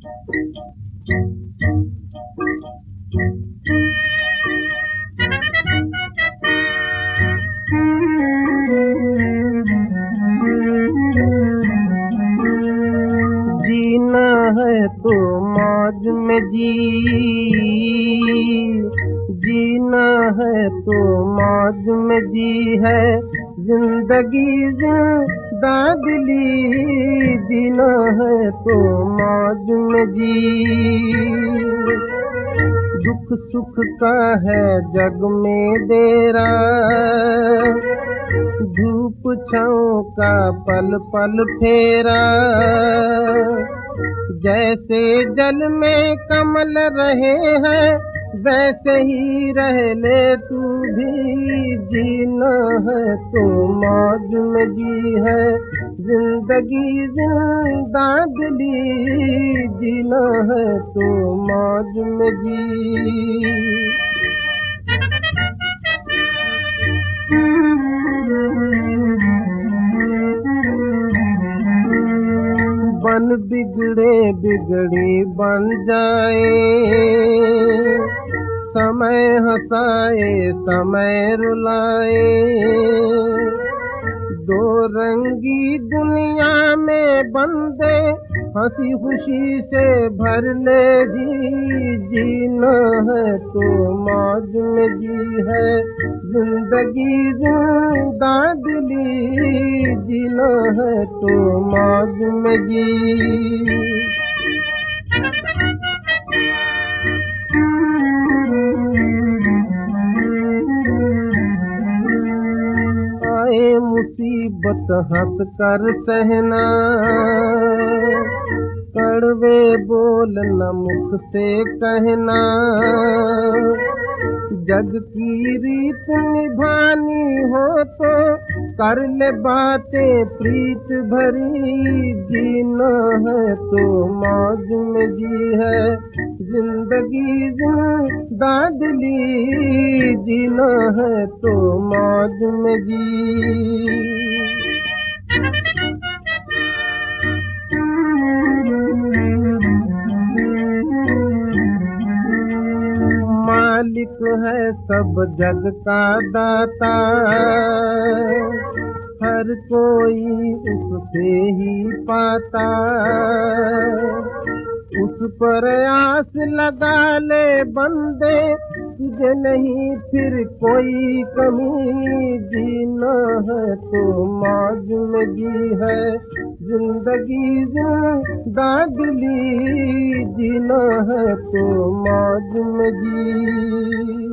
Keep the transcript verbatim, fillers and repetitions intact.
जीना है तो मौज में जी, जीना है तो मौज में जी है जिंदगी जिंदा दिली। जीना है तो मौज में जी, दुख सुख का है जग में डेरा, धूप छाँव का पल पल फेरा। जैसे जल में कमल रहे हैं वैसे ही रह ले तू भी। जीना है तो मौज में जी है जिंदगी जिंदा दिली। जीना है तो मौज में जी। बन बिगड़े बिगड़ी बन जाए, समय हंसाए समय रुलाए। दो रंगी दुनिया में बंदे हंसी खुशी से भर ले जी। जीना है तो मौज में जी है जिंदगी जिंदा दिली। जीना है तो मौज में जी। आए मुसीबत हंस कर सहना, कड़वे बोल न मुख से कहना। जग की रीत निभानी हो तो कर ले बातें प्रीत भरी। जीना है तो मौज में जी है जिंदगी जिंदा दिली। जीना है तो मौज में जी। मालिक है सब जग का दाता, हर कोई उससे ही पाता। उस पर आस लगा ले बंदे तुझे नहीं फिर कोई कमी। जीना है तो मौज में जी है जिंदगी जिंदा दिली। जीना है तो मौज में जी।